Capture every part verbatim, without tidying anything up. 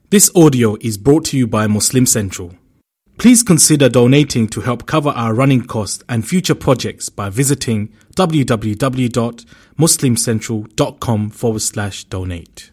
This audio is brought to you by Muslim Central. Please consider donating to help cover our running costs and future projects by visiting www.muslimcentral.com forward slash donate.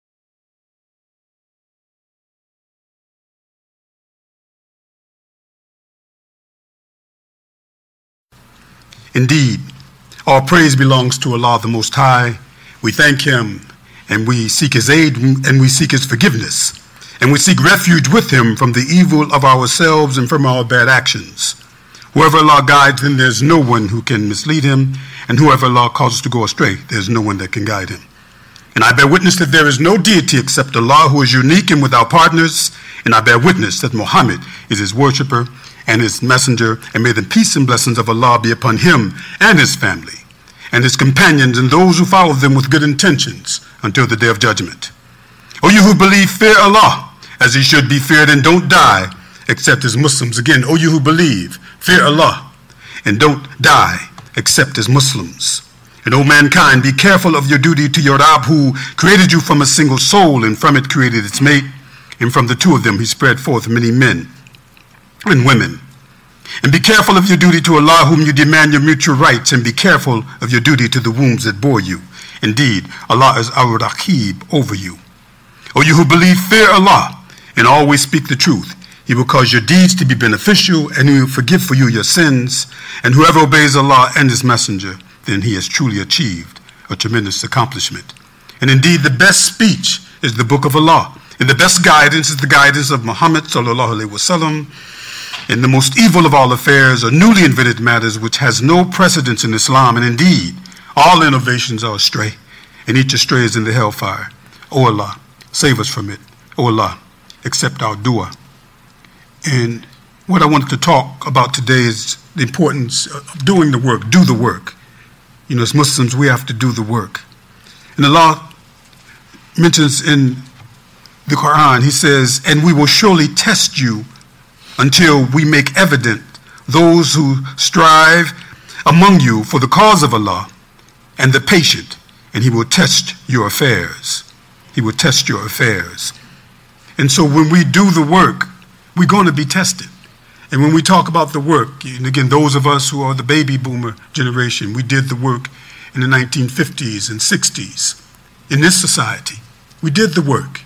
Indeed, all praise belongs to Allah the Most High. We thank Him and we seek His aid and we seek His forgiveness. And we seek refuge with Him from the evil of ourselves and from our bad actions. Whoever Allah guides, then there's no one who can mislead him. And whoever Allah causes to go astray, there's no one that can guide him. And I bear witness that there is no deity except Allah, who is unique and without partners. And I bear witness that Muhammad is His worshipper and His messenger. And may the peace and blessings of Allah be upon him and his family and his companions and those who follow them with good intentions until the day of judgment. O you who believe, fear Allah as He should be feared, and don't die except as Muslims. Again, O you who believe, fear Allah and don't die except as Muslims. And O mankind, be careful of your duty to your Rabb, who created you from a single soul, and from it created its mate, and from the two of them He spread forth many men and women. And be careful of your duty to Allah, whom you demand your mutual rights, and be careful of your duty to the wombs that bore you. Indeed, Allah is our Raqib over you. O you who believe, fear Allah and always speak the truth. He will cause your deeds to be beneficial, and He will forgive for you your sins. And whoever obeys Allah and His messenger, then he has truly achieved a tremendous accomplishment. And indeed, the best speech is the book of Allah, and the best guidance is the guidance of Muhammad sallallahu alaihi wasallam. And the most evil of all affairs are newly invented matters which has no precedence in Islam. And indeed, all innovations are astray, and each astray is in the hellfire. O Allah, save us from it. O Allah, accept our dua. And what I wanted to talk about today is the importance of doing the work. Do the work. You know, as Muslims, we have to do the work. And Allah mentions in the Quran, He says, and we will surely test you until we make evident those who strive among you for the cause of Allah and the patient, and He will test your affairs. He will test your affairs. And so when we do the work, we're going to be tested. And when we talk about the work, and again, those of us who are the baby boomer generation, we did the work in the nineteen fifties and sixties in this society. We did the work.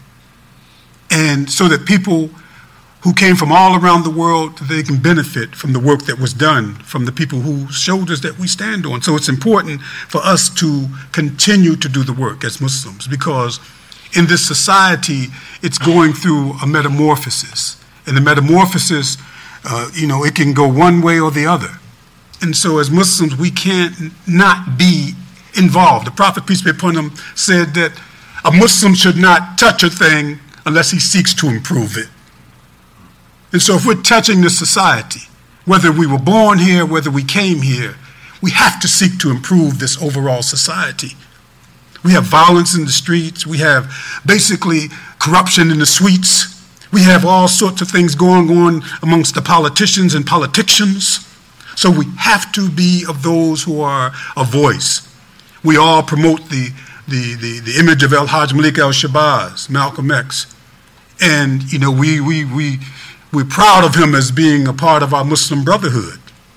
And so that people who came from all around the world, they can benefit from the work that was done, from the people whose shoulders that we stand on. So it's important for us to continue to do the work as Muslims, because in this society, it's going through a metamorphosis. And the metamorphosis, uh, you know, it can go one way or the other. And so as Muslims, we can't not be involved. The Prophet, peace be upon him, said that a Muslim should not touch a thing unless he seeks to improve it. And so if we're touching the society, whether we were born here, whether we came here, we have to seek to improve this overall society. We have violence in the streets. We have basically corruption in the suites. We have all sorts of things going on amongst the politicians and politicians. So we have to be of those who are a voice. We all promote the, the, the, the image of El-Hajj Malik al-Shabazz, Malcolm X. And, you know, we, we, we, we're proud of him as being a part of our Muslim brotherhood.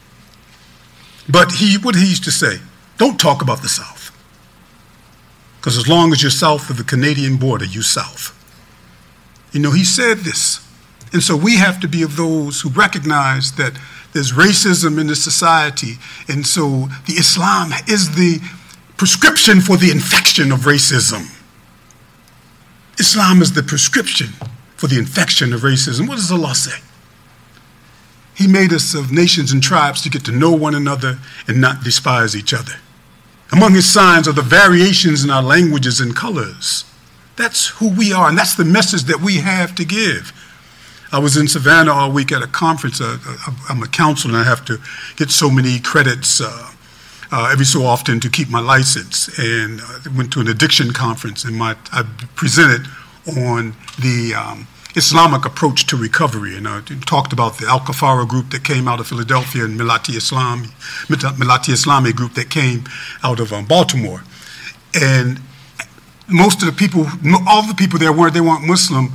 But he, what he used to say, don't talk about the South. Because as long as you're south of the Canadian border, you're south. You know, he said this. And so we have to be of those who recognize that there's racism in the society. And so the Islam is the prescription for the infection of racism. Islam is the prescription for the infection of racism. What does Allah say? He made us of nations and tribes to get to know one another and not despise each other. Among His signs are the variations in our languages and colors. That's who we are, and that's the message that we have to give. I was in Savannah all week at a conference. Uh, I'm a counselor, and I have to get so many credits uh, uh, every so often to keep my license. And I went to an addiction conference, and my I presented on the um, Islamic approach to recovery. And I talked about the Al-Kafara group that came out of Philadelphia and Milati Islami, Milati Islami group that came out of um, Baltimore. And most of the people, all the people there weren't, they weren't Muslim,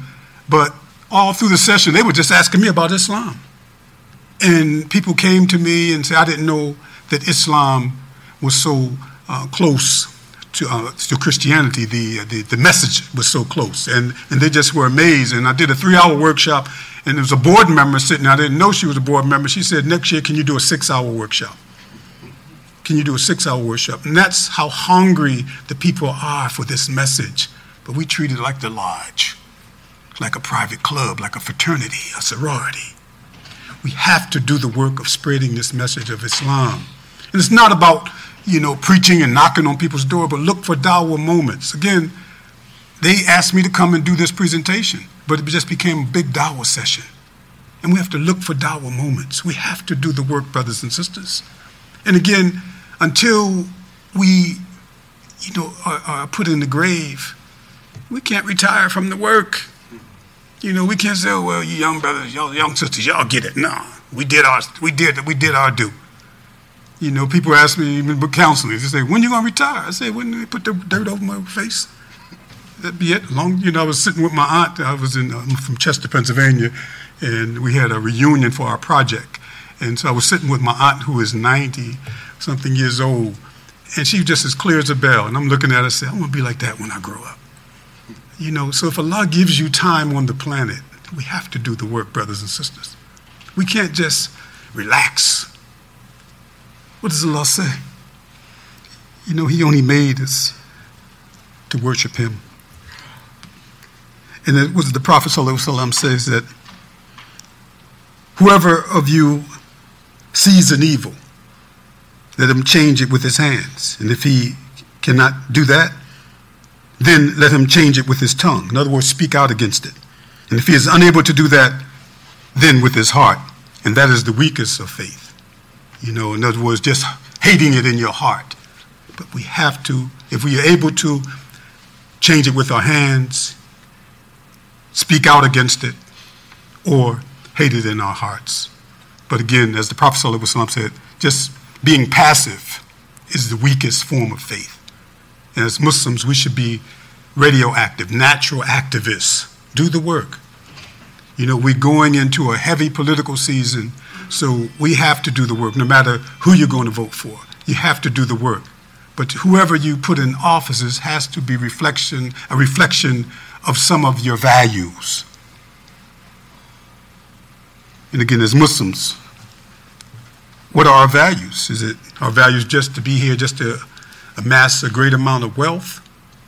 But all through the session, they were just asking me about Islam. And people came to me and said, I didn't know that Islam was so uh, close to, uh, to Christianity. The, the the message was so close. And, and they just were amazed. And I did a three-hour workshop, and there was a board member sitting there. I didn't know she was a board member. She said, next year, can you do a six-hour workshop? Can you do a six-hour workshop? And that's how hungry the people are for this message. But we treat it like the lodge, like a private club, like a fraternity, a sorority. We have to do the work of spreading this message of Islam. And it's not about, you know, preaching and knocking on people's door, but look for dawah moments. Again, they asked me to come and do this presentation, but it just became a big dawah session. And we have to look for dawah moments. We have to do the work, brothers and sisters. And again, until we, you know, are, are put in the grave, we can't retire from the work. You know, we can't say, oh, well, you young brothers, y'all young sisters, y'all get it. No, we did our, we did, we did our due. You know, people ask me, even counseling, they say, when you gonna retire? I say, when they put the dirt over my face. That'd be it. Long, you know, I was sitting with my aunt. I was in, I'm from Chester, Pennsylvania, and we had a reunion for our project. And so I was sitting with my aunt, who is ninety something years old, and she was just as clear as a bell. And I'm looking at her and say, I'm gonna be like that when I grow up. You know, so if Allah gives you time on the planet, we have to do the work, brothers and sisters. We can't just relax. What does Allah say? You know, He only made us to worship Him. And it was the Prophet ﷺ says that whoever of you sees an evil, let him change it with his hands. And if he cannot do that, then let him change it with his tongue. In other words, speak out against it. And if he is unable to do that, then with his heart. And that is the weakest of faith. You know, in other words, just hating it in your heart. But we have to, if we are able to change it with our hands, speak out against it, or hate it in our hearts. But again, as the Prophet ﷺ said, just being passive is the weakest form of faith. And as Muslims, we should be radioactive, natural activists. Do the work. You know, we're going into a heavy political season, so we have to do the work, no matter who you're going to vote for. You have to do the work. But whoever you put in offices has to be reflection, a reflection of some of your values. And again, as Muslims, what are our values? Is it our values just to be here, just to amass a great amount of wealth?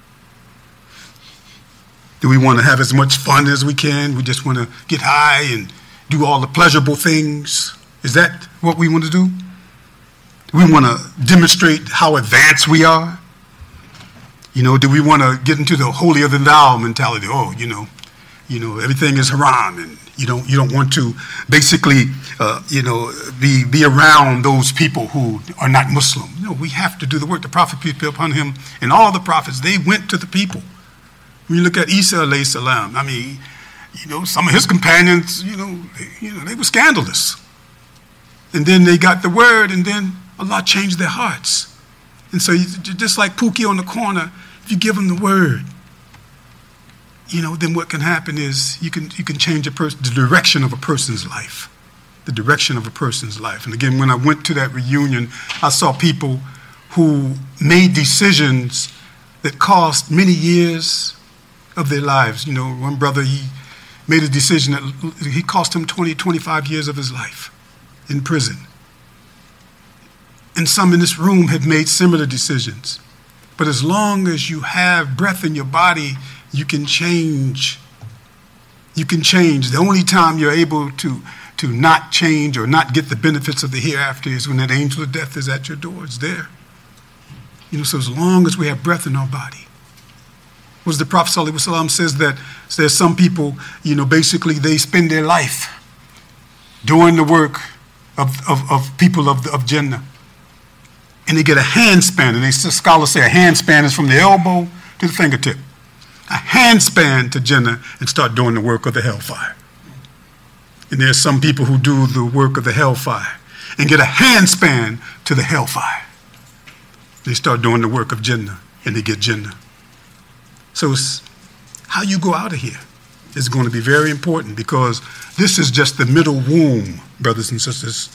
Do we want to have as much fun as we can? We just want to get high and do all the pleasurable things? Is that what we want to do? Do we want to demonstrate how advanced we are? You know, do we want to get into the holier than thou mentality? Oh, you know, you know, everything is haram, and you don't you don't want to basically, uh, you know, be be around those people who are not Muslim. You know, we have to do the work. The Prophet, peace be upon him, and all the prophets, they went to the people. When you look at Isa alayhi salam, I mean, you know, some of his companions, you know, they, you know, they were scandalous. And then they got the word, and then Allah changed their hearts. And so, you, just like Pookie on the corner, if you give them the word, you know, then what can happen is you can you can change a person, the direction of a person's life, the direction of a person's life. And again, when I went to that reunion, I saw people who made decisions that cost many years of their lives. You know, one brother, he made a decision that he cost him twenty, twenty-five years of his life in prison. And some in this room have made similar decisions. But as long as you have breath in your body, you can change. You can change. The only time you're able to, to not change or not get the benefits of the hereafter is when that angel of death is at your door. It's there. You know, so as long as we have breath in our body. Was the Prophet ﷺ says that there's some people, you know, basically they spend their life doing the work of, of, of people of, the, of Jannah. And they get a hand span, and they scholars say a hand span is from the elbow to the fingertip. A hand span to Jannah and start doing the work of the hellfire. And there's some people who do the work of the hellfire and get a hand span to the hellfire. They start doing the work of Jannah, and they get Jannah. So it's how you go out of here. is going to be very important, because this is just the middle womb, brothers and sisters.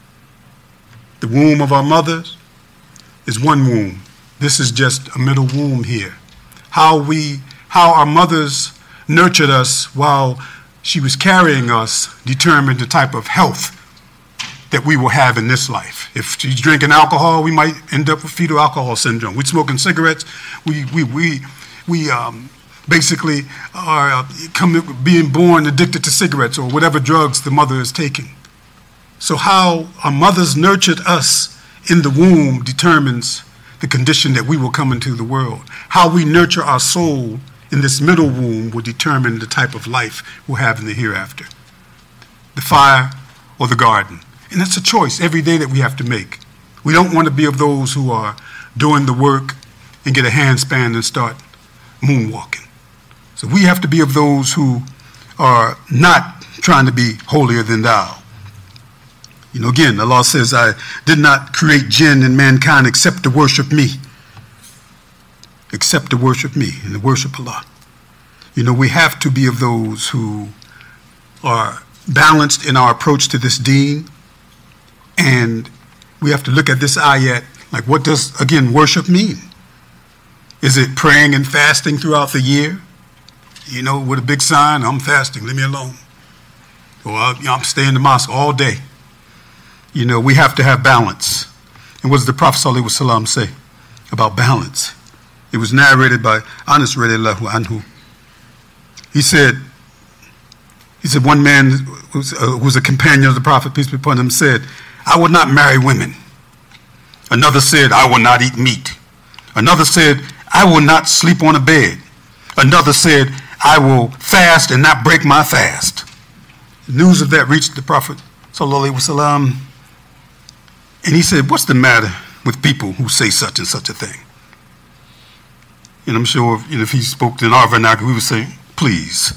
The womb of our mothers is one womb. This is just a middle womb here. How we, how our mothers nurtured us while she was carrying us determined the type of health that we will have in this life. If she's drinking alcohol, we might end up with fetal alcohol syndrome. We're smoking cigarettes. We we we we um, basically are uh, coming, being born addicted to cigarettes or whatever drugs the mother is taking. So how our mothers nurtured us in the womb determines the condition that we will come into the world. How we nurture our soul in this middle womb will determine the type of life we'll have in the hereafter. The fire or the garden. And that's a choice every day that we have to make. We don't want to be of those who are doing the work and get a handspan and start moonwalking. So we have to be of those who are not trying to be holier than thou. You know, again, Allah says, I did not create jinn and mankind except to worship me. Except to worship me and to worship Allah. You know, we have to be of those who are balanced in our approach to this deen. And we have to look at this ayat, like what does, again, worship mean? Is it praying and fasting throughout the year? You know, with a big sign, I'm fasting, leave me alone. Or you know, I'm staying in the mosque all day. You know, we have to have balance. And what does the Prophet ﷺ say about balance? It was narrated by Anas radiallahu anhu. He said, he said one man who was, uh, who was a companion of the Prophet, peace be upon him, said, I will not marry women. Another said, I will not eat meat. Another said, I will not sleep on a bed. Another said, I will fast and not break my fast. The news of that reached the Prophet sallallahu alaihi wasallam, and he said, what's the matter with people who say such and such a thing? And I'm sure if, you know, if he spoke in our vernacular, we would say, please.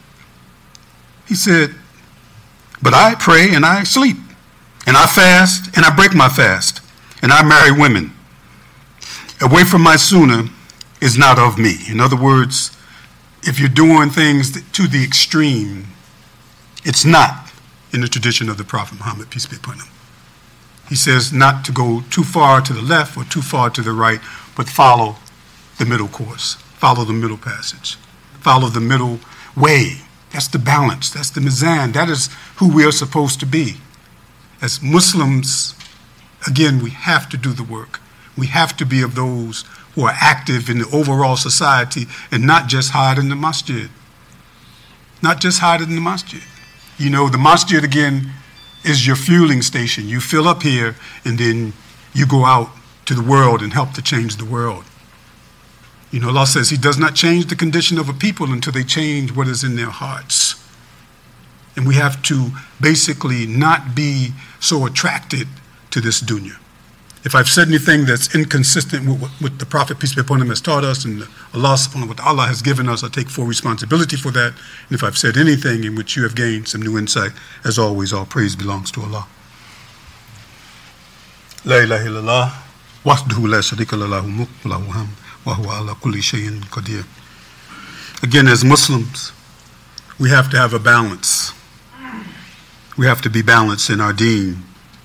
He said, but I pray and I sleep, and I fast and I break my fast, and I marry women. Away from my sunnah is not of me. In other words, if you're doing things to the extreme, it's not in the tradition of the Prophet Muhammad, peace be upon him. He says not to go too far to the left or too far to the right, but follow the middle course, follow the middle passage, follow the middle way. That's the balance, that's the mizan. That is who we are supposed to be. As Muslims, again, we have to do the work. We have to be of those who are active in the overall society and not just hide in the masjid. Not just hide in the masjid. You know, the masjid, again, is your fueling station. You fill up here and then you go out to the world and help to change the world. You know, Allah says he does not change the condition of a people until they change what is in their hearts. And we have to basically not be so attracted to this dunya. If I've said anything that's inconsistent with what the Prophet, peace be upon him, has taught us, and Allah subhanahu wa ta'ala has given us, I take full responsibility for that. And if I've said anything in which you have gained some new insight, as always, all praise belongs to Allah. La ilaha illallah, wahdahu la sharika lahu mulk wa lahu hamd, wa huwa ala kulli shay'in qadir. Again, as Muslims, we have to have a balance. We have to be balanced in our deen.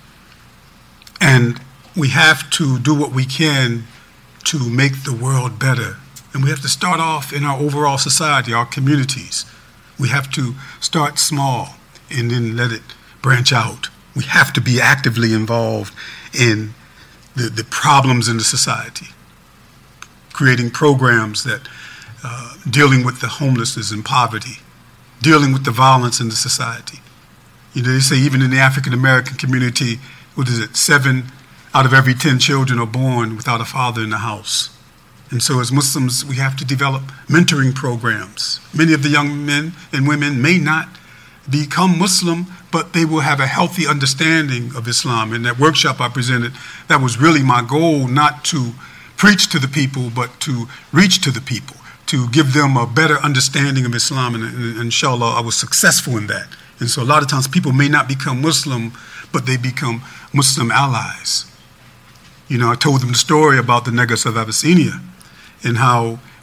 And we have to do what we can to make the world better. And we have to start off in our overall society, our communities. We have to start small and then let it branch out. We have to be actively involved in the, the problems in the society, creating programs that uh, dealing with the homelessness and poverty, dealing with the violence in the society. You know, they say even in the African American community, what is it, seven out of every ten children are born without a father in the house. And so as Muslims, we have to develop mentoring programs. Many of the young men and women may not become Muslim, but they will have a healthy understanding of Islam. In that workshop I presented, that was really my goal, not to preach to the people, but to reach to the people, to give them a better understanding of Islam. And, and inshallah, I was successful in that. And so a lot of times people may not become Muslim, but they become Muslim allies. You know, I told them the story about the Negus of Abyssinia and how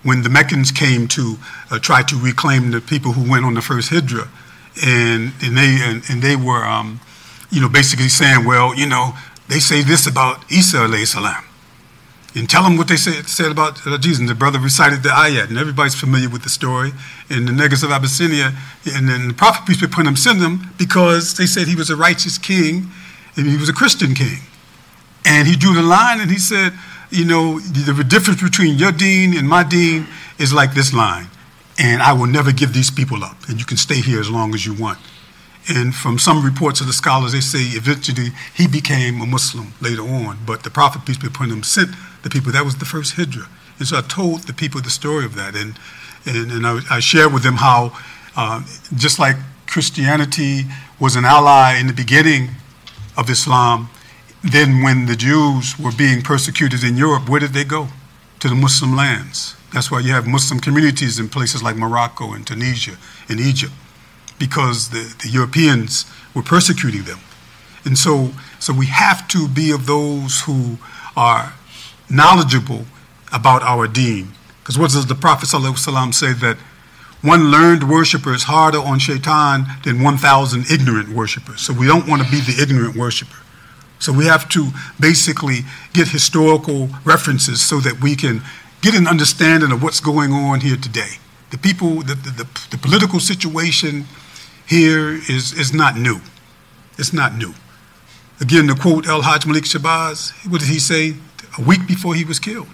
when the Meccans came to uh, try to reclaim the people who went on the first Hijra, and and they and, and they were, um, you know, basically saying, well, you know, they say this about Isa alayhi salam, and tell them what they said said about uh, Jesus. And the brother recited the ayat, and everybody's familiar with the story. And the Negus of Abyssinia, and then the Prophet peace be upon him sent them because they said he was a righteous king, and he was a Christian king. And he drew the line, and he said, you know, the, the difference between your deen and my deen is like this line, and I will never give these people up, and you can stay here as long as you want. And from some reports of the scholars, they say eventually he became a Muslim later on, but the Prophet, peace be upon him, sent the people. That was the first Hijra. And so I told the people the story of that, and and, and I, I shared with them how uh, just like Christianity was an ally in the beginning of Islam, then when the Jews were being persecuted in Europe, where did they go? To the Muslim lands. That's why you have Muslim communities in places like Morocco and Tunisia and Egypt, because the, the Europeans were persecuting them. And so, so we have to be of those who are knowledgeable about our deen. Because what does the Prophet ﷺ say? That one learned worshiper is harder on shaitan than one thousand ignorant worshipers. So we don't want to be the ignorant worshiper. So we have to basically get historical references so that we can get an understanding of what's going on here today. The people, the, the, the, the political situation here is, is not new. It's not new. Again, to quote El-Hajj Malik Shabazz, what did he say a week before he was killed?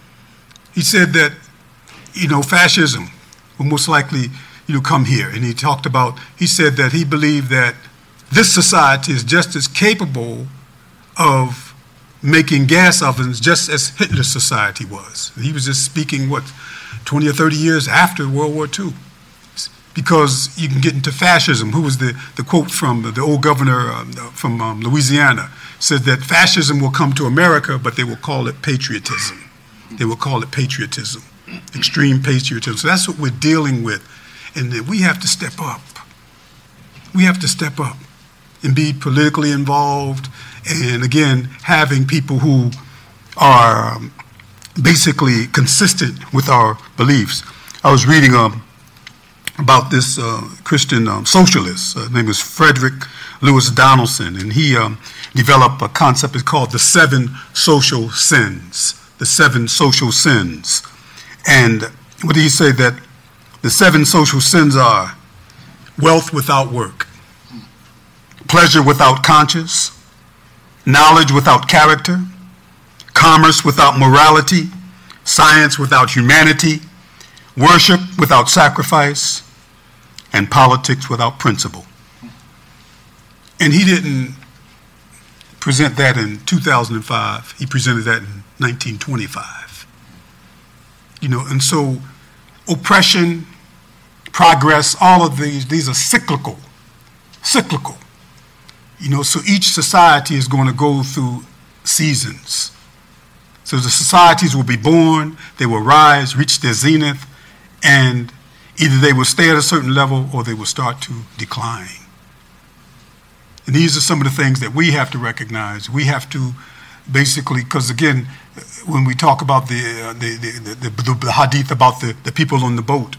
He said that, you know, fascism will most likely, you know, come here. And he talked about, he said that he believed that this society is just as capable of making gas ovens just as Hitler's society was. He was just speaking, what, twenty or thirty years after World War Two. Because you can get into fascism. Who was the, the quote from the, the old governor um, from um, Louisiana, said that fascism will come to America, but they will call it patriotism. They will call it patriotism, extreme patriotism. So that's what we're dealing with. And that we have to step up. We have to step up and be politically involved. And again, having people who are um, basically consistent with our beliefs. I was reading um, about this uh, Christian um, socialist. Uh, his name is Frederick Lewis Donaldson, and he um, developed a concept it's called the seven social sins. The seven social sins. And what did he say? That the seven social sins are wealth without work, pleasure without conscience, knowledge without character, commerce without morality, science without humanity, worship without sacrifice, and politics without principle. And he didn't present that in two thousand five. He presented that in nineteen twenty-five. You know, and so oppression, progress, all of these, these are cyclical, cyclical. You know, so each society is going to go through seasons. So the societies will be born, they will rise, reach their zenith, and either they will stay at a certain level or they will start to decline. And these are some of the things that we have to recognize. We have to basically, because again, when we talk about the, uh, the, the, the, the, the hadith about the, the people on the boat,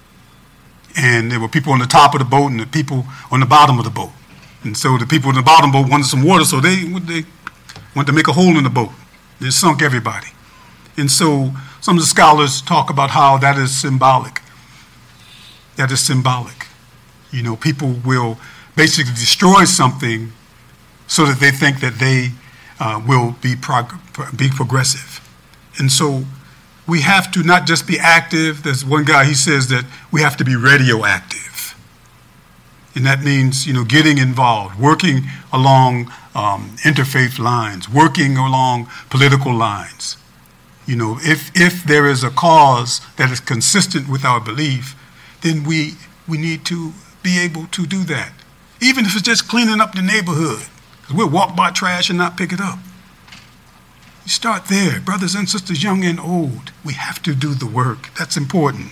and there were people on the top of the boat and the people on the bottom of the boat. And so the people on the bottom boat wanted some water, so they, they wanted to make a hole in the boat. They sunk everybody. And so some of the scholars talk about how that is symbolic. That is symbolic. You know, people will basically destroy something so that they think that they uh, will be, prog- be progressive. And so we have to not just be active. There's one guy, he says that we have to be radioactive. And that means, you know, getting involved, working along um, interfaith lines, working along political lines. You know, if, if there is a cause that is consistent with our belief, then we, we need to be able to do that. Even if it's just cleaning up the neighborhood. Because we'll walk by trash and not pick it up. You start there, brothers and sisters, young and old. We have to do the work. That's important.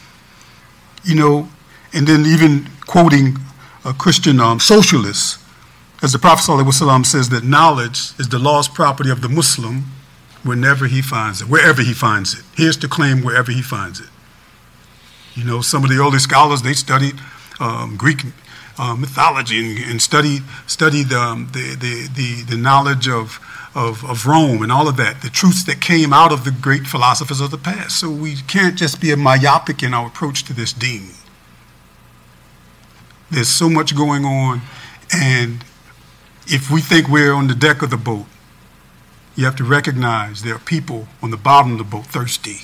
You know, and then even quoting a Christian um, socialist, as the Prophet ﷺ says that knowledge is the lost property of the Muslim, whenever he finds it, wherever he finds it. Here's to claim wherever he finds it. You know, some of the early scholars, they studied um, Greek uh, mythology and, and studied studied um, the, the the the knowledge of, of of Rome and all of that, the truths that came out of the great philosophers of the past. So we can't just be a myopic in our approach to this deen. There's so much going on, and if we think we're on the deck of the boat, you have to recognize there are people on the bottom of the boat thirsty.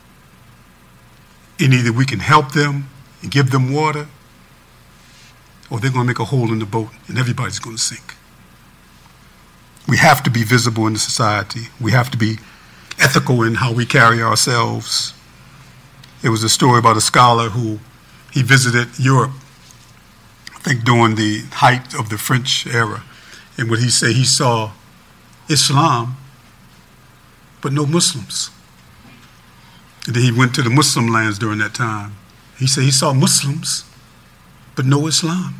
And either we can help them and give them water, or they're going to make a hole in the boat and everybody's going to sink. We have to be visible in the society. We have to be ethical in how we carry ourselves. There was a story about a scholar who he visited Europe, I think during the height of the French era. And what he said, he saw Islam, but no Muslims. And then he went to the Muslim lands during that time. He said he saw Muslims, but no Islam.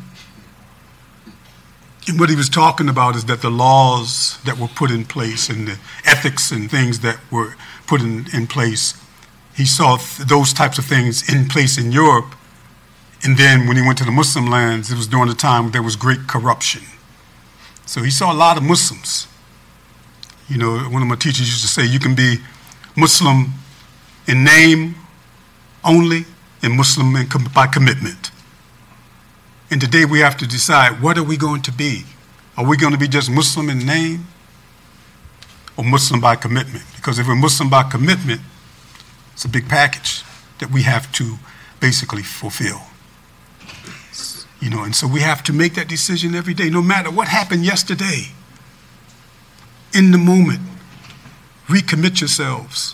And what he was talking about is that the laws that were put in place and the ethics and things that were put in, in place, he saw th- those types of things in place in Europe. And then when he went to the Muslim lands, it was during the time when there was great corruption. So he saw a lot of Muslims. You know, one of my teachers used to say, you can be Muslim in name only and Muslim in com- by commitment. And today we have to decide, what are we going to be? Are we going to be just Muslim in name or Muslim by commitment? Because if we're Muslim by commitment, it's a big package that we have to basically fulfill. You know, and so we have to make that decision every day, no matter what happened yesterday. In the moment, recommit yourselves.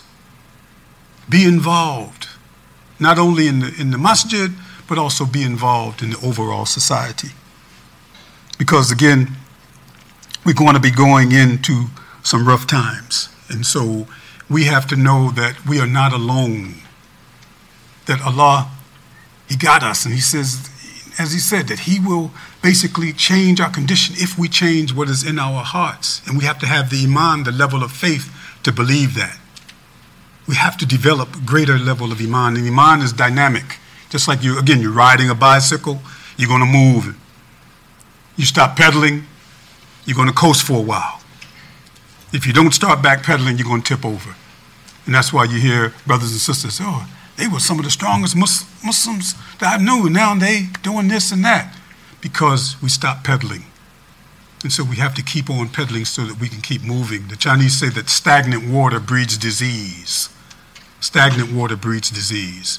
Be involved, not only in the in the masjid, but also be involved in the overall society. Because again, we're going to be going into some rough times. And so we have to know that we are not alone. That Allah, He got us. And He says, as He said, that He will basically change our condition if we change what is in our hearts. And we have to have the iman, the level of faith, to believe that. We have to develop a greater level of iman. And iman is dynamic. Just like you, again, you're riding a bicycle, you're going to move. You stop pedaling, you're going to coast for a while. If you don't start back pedaling, you're going to tip over. And that's why you hear brothers and sisters, oh, they were some of the strongest Mus- Muslims that I knew. Now they doing this and that. Because we stopped pedaling. And so we have to keep on pedaling so that we can keep moving. The Chinese say that stagnant water breeds disease. Stagnant water breeds disease.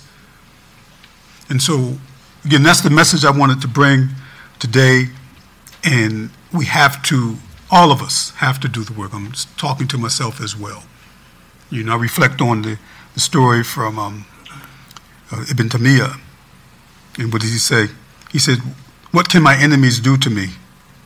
And so, again, that's the message I wanted to bring today. And we have to, all of us have to do the work. I'm just talking to myself as well. You know, I reflect on the, the story from um, uh, Ibn Taymiyyah. And what did he say? He said, what can my enemies do to me?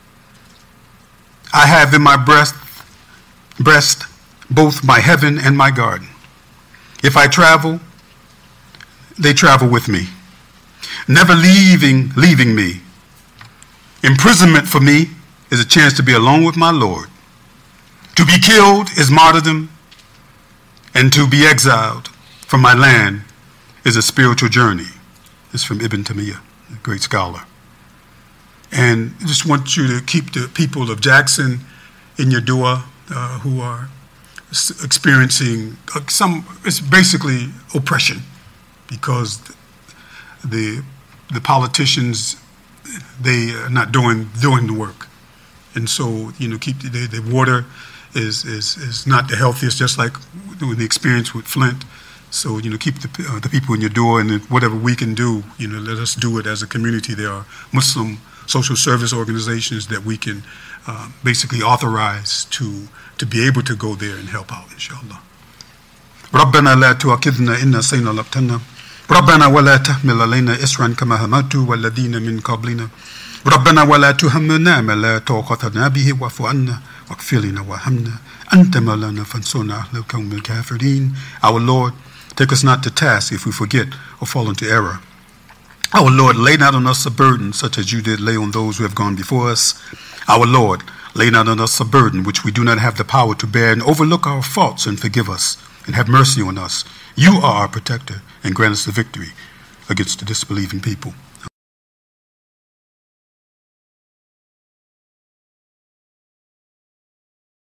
I have in my breast, breast both my heaven and my garden. If I travel, they travel with me, never leaving, leaving me. Imprisonment for me is a chance to be alone with my Lord. To be killed is martyrdom, and to be exiled from my land is a spiritual journey. It's from Ibn Taymiyyah, a great scholar. And I just want you to keep the people of Jackson in your dua uh, who are experiencing some, it's basically oppression because the the politicians, they are not doing doing the work. And so, you know, keep the, the water is, is, is not the healthiest, just like the experience with Flint. So, you know, keep the, uh, the people in your dua, and whatever we can do, you know, let us do it as a community. There are Muslim social service organizations that we can uh, basically authorize to to be able to go there and help out, inshallah. ربنا لا تؤاخذنا إن نسينا أو أخطأنا ربنا ولا تحمل علينا إصرا كما حملت والذين من قبلنا ربنا ولا تحملنا ما لا طاقة لنا به واعف عنا واغفر لنا وارحمنا أنت مولانا فانصرنا على القوم الكافرين. Our Lord, take us not to task if we forget or fall into error. Our Lord, lay not on us a burden such as you did lay on those who have gone before us. Our Lord, Lay not on us a burden which we do not have the power to bear, and overlook our faults and forgive us, and have mercy on us. You are our protector, and grant us the victory against the disbelieving people.